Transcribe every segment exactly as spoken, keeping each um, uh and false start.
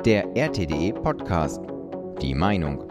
Der R T D E-Podcast. Die Meinung.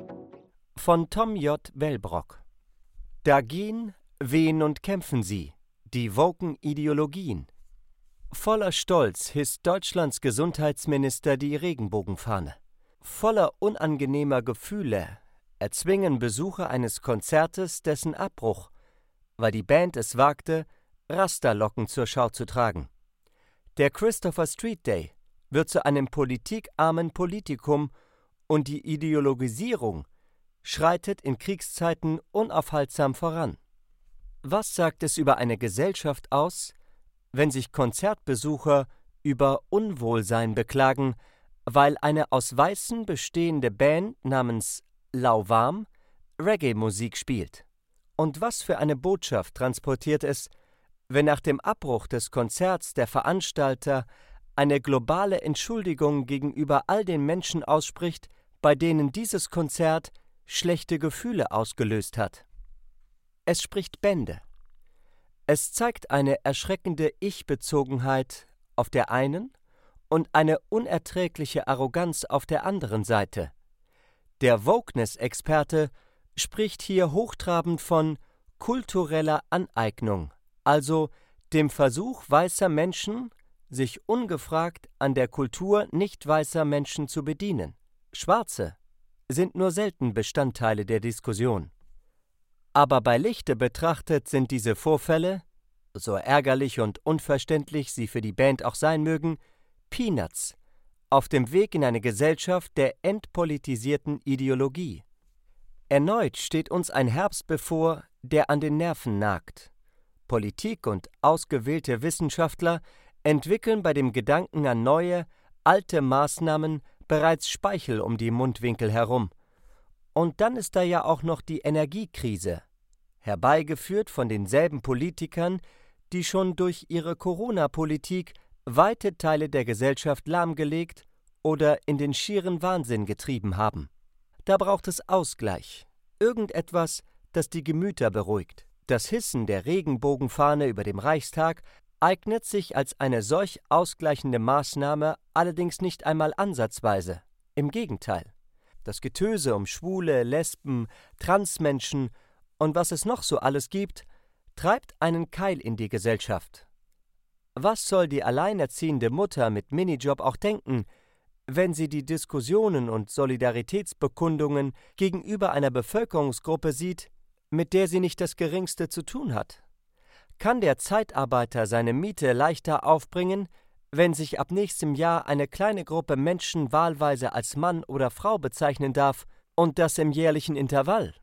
Von Tom J. Wellbrock. Da gehen, wehen und kämpfen sie, die woken Ideologien. Voller Stolz hisst Deutschlands Gesundheitsminister die Regenbogenfahne. Voller unangenehmer Gefühle erzwingen Besucher eines Konzertes dessen Abbruch, weil die Band es wagte, Rasterlocken zur Schau zu tragen. Der Christopher Street Day wird zu einem politikarmen Politikum und die Ideologisierung schreitet in Kriegszeiten unaufhaltsam voran. Was sagt es über eine Gesellschaft aus, wenn sich Konzertbesucher über Unwohlsein beklagen, weil eine aus Weißen bestehende Band namens Lauwarm Reggae-Musik spielt? Und was für eine Botschaft transportiert es, wenn nach dem Abbruch des Konzerts der Veranstalter eine globale Entschuldigung gegenüber all den Menschen ausspricht, bei denen dieses Konzert schlechte Gefühle ausgelöst hat? Es spricht Bände. Es zeigt eine erschreckende Ich-Bezogenheit auf der einen und eine unerträgliche Arroganz auf der anderen Seite. Der Wokeness-Experte spricht hier hochtrabend von kultureller Aneignung, also dem Versuch weißer Menschen, sich ungefragt an der Kultur nicht weißer Menschen zu bedienen. Schwarze sind nur selten Bestandteile der Diskussion. Aber bei Lichte betrachtet sind diese Vorfälle, so ärgerlich und unverständlich sie für die Band auch sein mögen, Peanuts auf dem Weg in eine Gesellschaft der entpolitisierten Ideologie. Erneut steht uns ein Herbst bevor, der an den Nerven nagt. Politik und ausgewählte Wissenschaftler entwickeln bei dem Gedanken an neue, alte Maßnahmen bereits Speichel um die Mundwinkel herum. Und dann ist da ja auch noch die Energiekrise, herbeigeführt von denselben Politikern, die schon durch ihre Corona-Politik weite Teile der Gesellschaft lahmgelegt oder in den schieren Wahnsinn getrieben haben. Da braucht es Ausgleich, irgendetwas, das die Gemüter beruhigt. Das Hissen der Regenbogenfahne über dem Reichstag eignet sich als eine solch ausgleichende Maßnahme allerdings nicht einmal ansatzweise. Im Gegenteil. Das Getöse um Schwule, Lesben, Transmenschen und was es noch so alles gibt, treibt einen Keil in die Gesellschaft. Was soll die alleinerziehende Mutter mit Minijob auch denken, wenn sie die Diskussionen und Solidaritätsbekundungen gegenüber einer Bevölkerungsgruppe sieht, mit der sie nicht das Geringste zu tun hat? Kann der Zeitarbeiter seine Miete leichter aufbringen, wenn sich ab nächstem Jahr eine kleine Gruppe Menschen wahlweise als Mann oder Frau bezeichnen darf und das im jährlichen Intervall?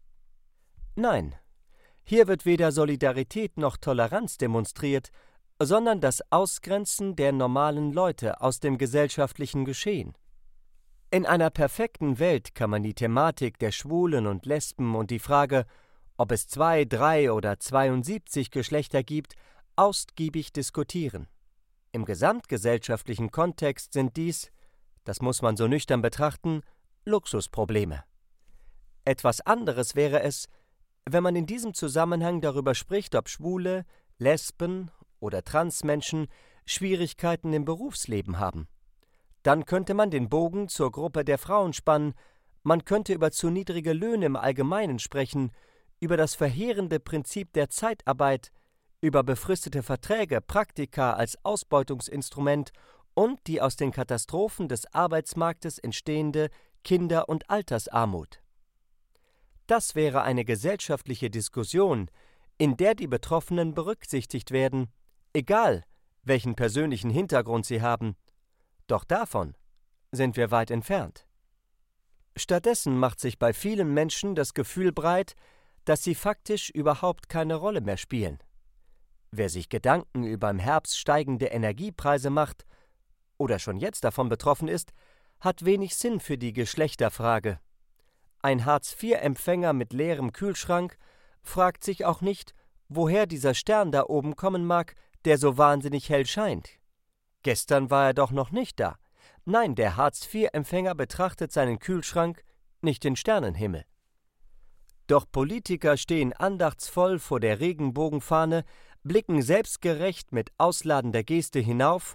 Nein, hier wird weder Solidarität noch Toleranz demonstriert, sondern das Ausgrenzen der normalen Leute aus dem gesellschaftlichen Geschehen. In einer perfekten Welt kann man die Thematik der Schwulen und Lesben und die Frage, ob es zwei, drei oder zweiundsiebzig Geschlechter gibt, ausgiebig diskutieren. Im gesamtgesellschaftlichen Kontext sind dies, das muss man so nüchtern betrachten, Luxusprobleme. Etwas anderes wäre es, wenn man in diesem Zusammenhang darüber spricht, ob Schwule, Lesben oder Transmenschen Schwierigkeiten im Berufsleben haben. Dann könnte man den Bogen zur Gruppe der Frauen spannen, man könnte über zu niedrige Löhne im Allgemeinen sprechen, über das verheerende Prinzip der Zeitarbeit, über befristete Verträge, Praktika als Ausbeutungsinstrument und die aus den Katastrophen des Arbeitsmarktes entstehende Kinder- und Altersarmut. Das wäre eine gesellschaftliche Diskussion, in der die Betroffenen berücksichtigt werden, egal welchen persönlichen Hintergrund sie haben. Doch davon sind wir weit entfernt. Stattdessen macht sich bei vielen Menschen das Gefühl breit, dass sie faktisch überhaupt keine Rolle mehr spielen. Wer sich Gedanken über im Herbst steigende Energiepreise macht oder schon jetzt davon betroffen ist, hat wenig Sinn für die Geschlechterfrage. Ein Hartz-vier-Empfänger mit leerem Kühlschrank fragt sich auch nicht, woher dieser Stern da oben kommen mag, der so wahnsinnig hell scheint. Gestern war er doch noch nicht da. Nein, der Hartz-vier-Empfänger betrachtet seinen Kühlschrank, nicht den Sternenhimmel. Doch Politiker stehen andachtsvoll vor der Regenbogenfahne, blicken selbstgerecht mit ausladender Geste hinauf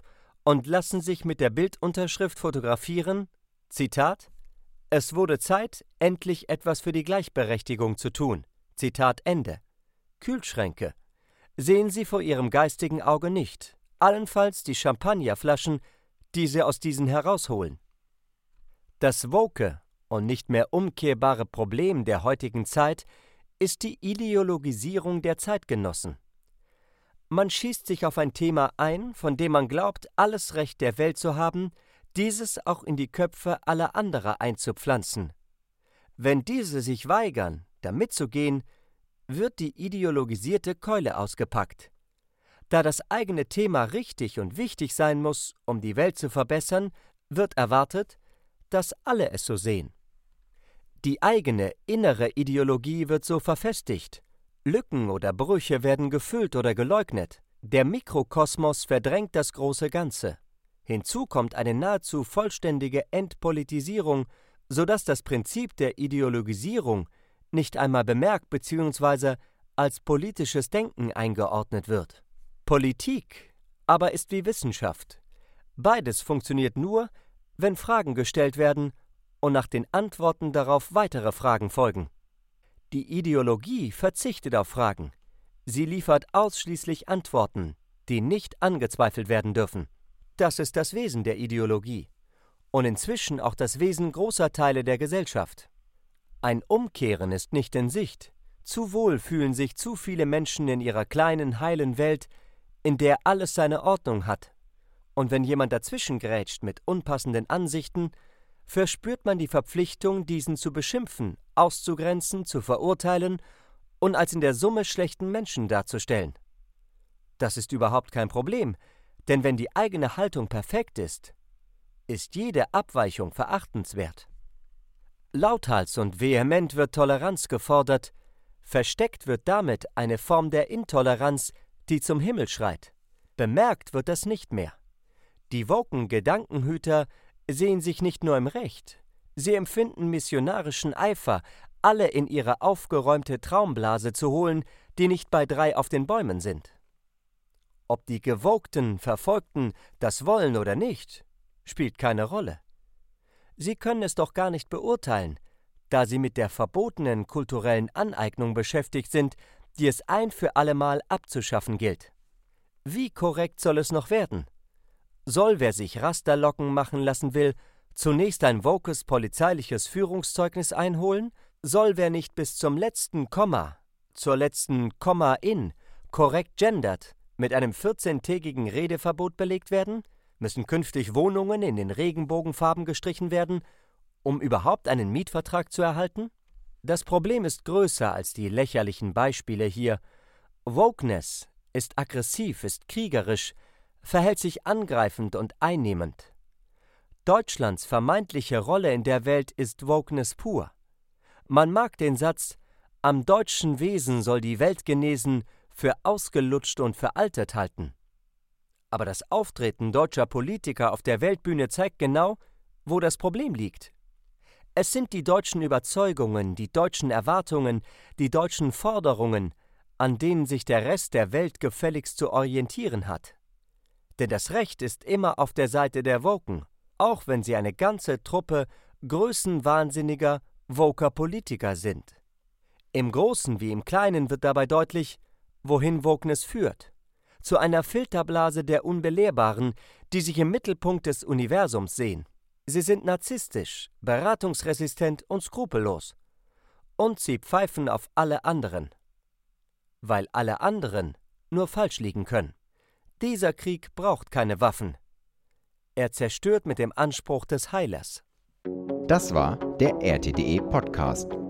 und lassen sich mit der Bildunterschrift fotografieren, Zitat, »Es wurde Zeit, endlich etwas für die Gleichberechtigung zu tun«, Zitat Ende. Kühlschränke sehen Sie vor Ihrem geistigen Auge nicht, allenfalls die Champagnerflaschen, die Sie aus diesen herausholen. Das woke und nicht mehr umkehrbare Problem der heutigen Zeit ist die Ideologisierung der Zeitgenossen. Man schießt sich auf ein Thema ein, von dem man glaubt, alles Recht der Welt zu haben, dieses auch in die Köpfe aller anderer einzupflanzen. Wenn diese sich weigern, da mitzugehen, wird die ideologisierte Keule ausgepackt. Da das eigene Thema richtig und wichtig sein muss, um die Welt zu verbessern, wird erwartet, dass alle es so sehen. Die eigene innere Ideologie wird so verfestigt. Lücken oder Brüche werden gefüllt oder geleugnet. Der Mikrokosmos verdrängt das große Ganze. Hinzu kommt eine nahezu vollständige Entpolitisierung, sodass das Prinzip der Ideologisierung nicht einmal bemerkt bzw. als politisches Denken eingeordnet wird. Politik aber ist wie Wissenschaft. Beides funktioniert nur, wenn Fragen gestellt werden und nach den Antworten darauf weitere Fragen folgen. Die Ideologie verzichtet auf Fragen. Sie liefert ausschließlich Antworten, die nicht angezweifelt werden dürfen. Das ist das Wesen der Ideologie und inzwischen auch das Wesen großer Teile der Gesellschaft. Ein Umkehren ist nicht in Sicht. Zu wohl fühlen sich zu viele Menschen in ihrer kleinen, heilen Welt, in der alles seine Ordnung hat. Und wenn jemand dazwischengrätscht mit unpassenden Ansichten, verspürt man die Verpflichtung, diesen zu beschimpfen, auszugrenzen, zu verurteilen und als in der Summe schlechten Menschen darzustellen. Das ist überhaupt kein Problem, denn wenn die eigene Haltung perfekt ist, ist jede Abweichung verachtenswert. Lauthals und vehement wird Toleranz gefordert, versteckt wird damit eine Form der Intoleranz, die zum Himmel schreit. Bemerkt wird das nicht mehr. Die woken Gedankenhüter sehen sich nicht nur im Recht, sie empfinden missionarischen Eifer, alle in ihre aufgeräumte Traumblase zu holen, die nicht bei drei auf den Bäumen sind. Ob die Gewokten, Verfolgten das wollen oder nicht, spielt keine Rolle. Sie können es doch gar nicht beurteilen, da sie mit der verbotenen kulturellen Aneignung beschäftigt sind, die es ein für allemal abzuschaffen gilt. Wie korrekt soll es noch werden? Soll, wer sich Rasterlocken machen lassen will, zunächst ein wokes polizeiliches Führungszeugnis einholen? Soll, wer nicht bis zum letzten Komma, zur letzten Komma in, korrekt gendert, mit einem vierzehntägigen Redeverbot belegt werden? Müssen künftig Wohnungen in den Regenbogenfarben gestrichen werden, um überhaupt einen Mietvertrag zu erhalten? Das Problem ist größer als die lächerlichen Beispiele hier. Wokeness ist aggressiv, ist kriegerisch, verhält sich angreifend und einnehmend. Deutschlands vermeintliche Rolle in der Welt ist Wokeness pur. Man mag den Satz, am deutschen Wesen soll die Welt genesen, für ausgelutscht und veraltet halten. Aber das Auftreten deutscher Politiker auf der Weltbühne zeigt genau, wo das Problem liegt. Es sind die deutschen Überzeugungen, die deutschen Erwartungen, die deutschen Forderungen, an denen sich der Rest der Welt gefälligst zu orientieren hat. Denn das Recht ist immer auf der Seite der Woken, auch wenn sie eine ganze Truppe größenwahnsinniger, woker Politiker sind. Im Großen wie im Kleinen wird dabei deutlich, wohin Wokeness führt. Zu einer Filterblase der Unbelehrbaren, die sich im Mittelpunkt des Universums sehen. Sie sind narzisstisch, beratungsresistent und skrupellos. Und sie pfeifen auf alle anderen. Weil alle anderen nur falsch liegen können. Dieser Krieg braucht keine Waffen. Er zerstört mit dem Anspruch des Heilers. Das war der R T D E Podcast.